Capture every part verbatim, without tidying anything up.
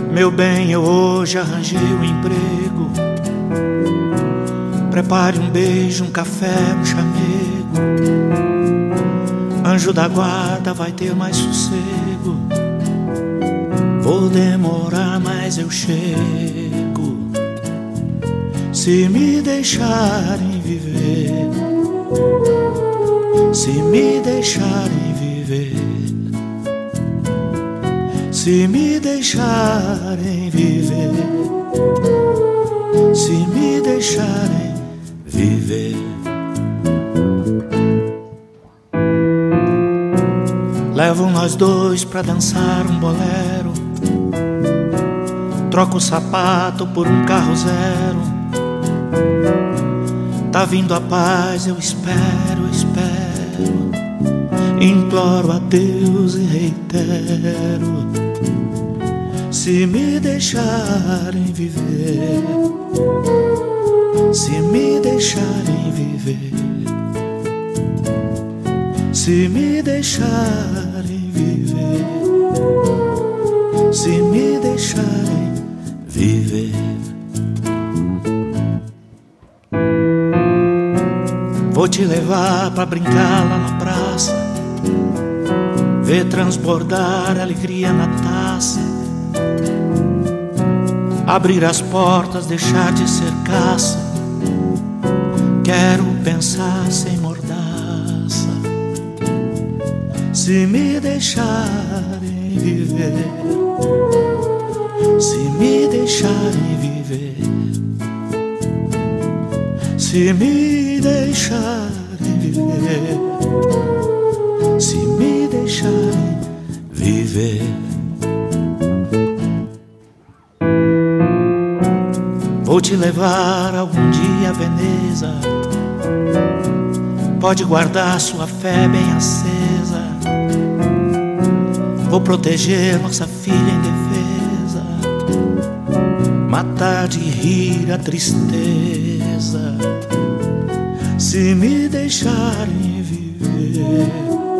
Meu bem, eu hoje arranjei um emprego. Prepare um beijo, um café, um chamego. Anjo da guarda, vai ter mais sossego. Vou demorar, mas eu chego. Se me deixarem viver, se me deixarem viver, se me deixarem viver, se me deixarem viver. Levo nós dois pra dançar um bolero. Troco o sapato por um carro zero. Tá vindo a paz, eu espero, espero. Imploro a Deus e reitero. Se me deixarem viver, se me deixarem viver, se me deixarem viver, se me deixarem viver. Vou te levar pra brincar lá na praça, ver transbordar alegria na taça, abrir as portas, deixar de ser caça. Quero pensar sem mordaça. Se me deixarem viver, se me deixarem viver, se me deixarem viver, se me deixarem viver. Vou te levar algum dia a Veneza. Pode guardar sua fé bem acesa. Vou proteger nossa filha indefesa, matar de rir a tristeza. Se me deixarem viver,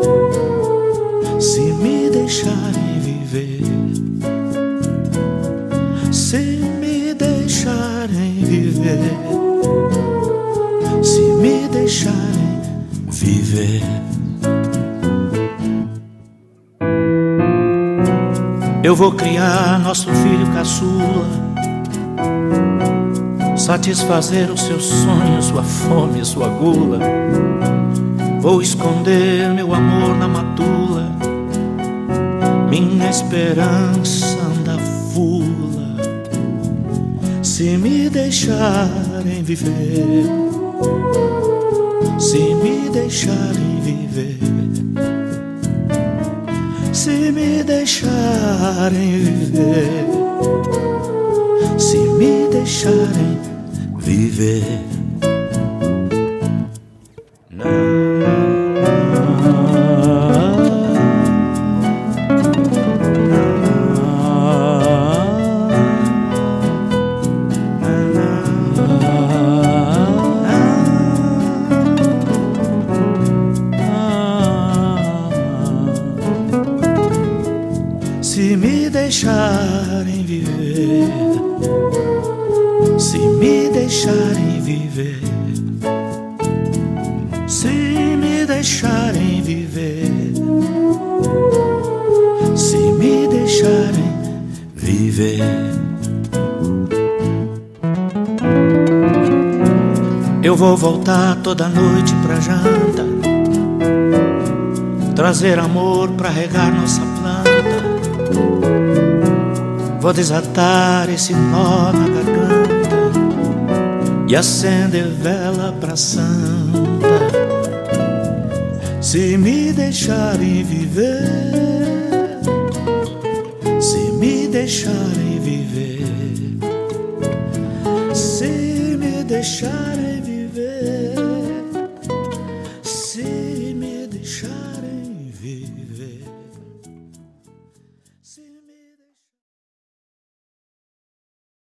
se me deixarem viver, se me deixarem viver, se me deixarem viver. Eu vou criar nosso filho caçula, satisfazer os seus sonhos, sua fome, sua gula. Vou esconder meu amor na matula, minha esperança anda fula. Se me deixarem viver, se me deixarem viver, se me deixarem viver, se me deixarem viver. Se me deixarem viver, se me deixarem viver, se me deixarem viver, se me deixarem viver. Eu vou voltar toda noite pra janta, trazer amor pra regar nossa planta. Vou desatar esse nó na garganta e acender vela pra santa. Se me deixarem viver, se me deixarem viver, se me deixarem